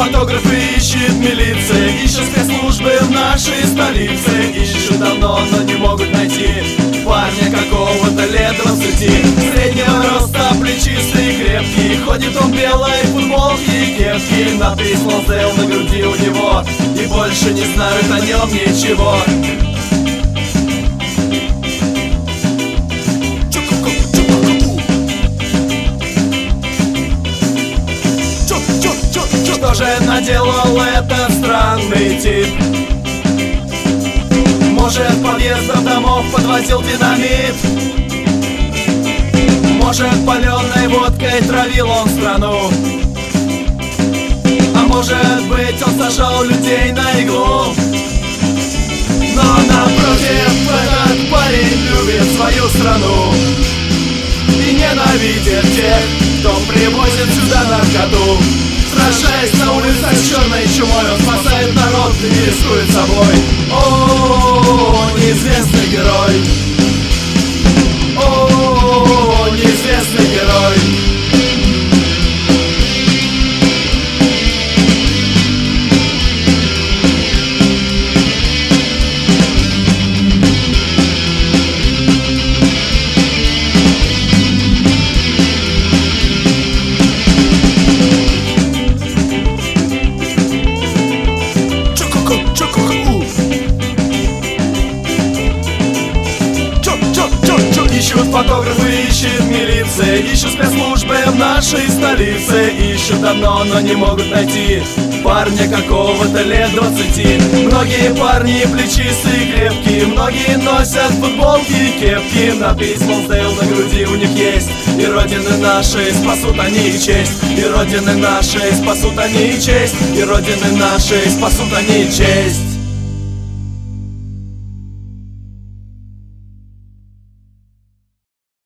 фотографы, ищет милиция, ищут спецслужбы в нашей столице. Ищут давно, но не могут найти парня какого-то лет 20. Среднего роста, плечистый, крепкий, ходит он в белой футболке и кепке. Надпись Лонсдейл на груди у него, и больше не знают о нем ничего. Что же наделал этот странный тип? Может, подъездом домов подвозил динамит? Может, паленой водкой травил он страну? А может быть, он сажал людей на иглу? Но напротив, этот парень любит свою страну и ненавидит тех, кто привозит сюда наркоту. Сражаясь на улицах с черной чумой, он спасает народ и рискует собой. О, неизвестный герой! О, неизвестный герой! Ищут фотографы, ищет милиция, ищут спецслужбы в нашей столице. Ищут давно, но не могут найти парня какого-то лет 20. Многие парни плечистые, крепкие, многие носят футболки и кепки. Надпись Лонсдейл на груди у них есть, и родины нашей спасут они и честь. И родины нашей спасут они и честь. И родины нашей спасут они и честь.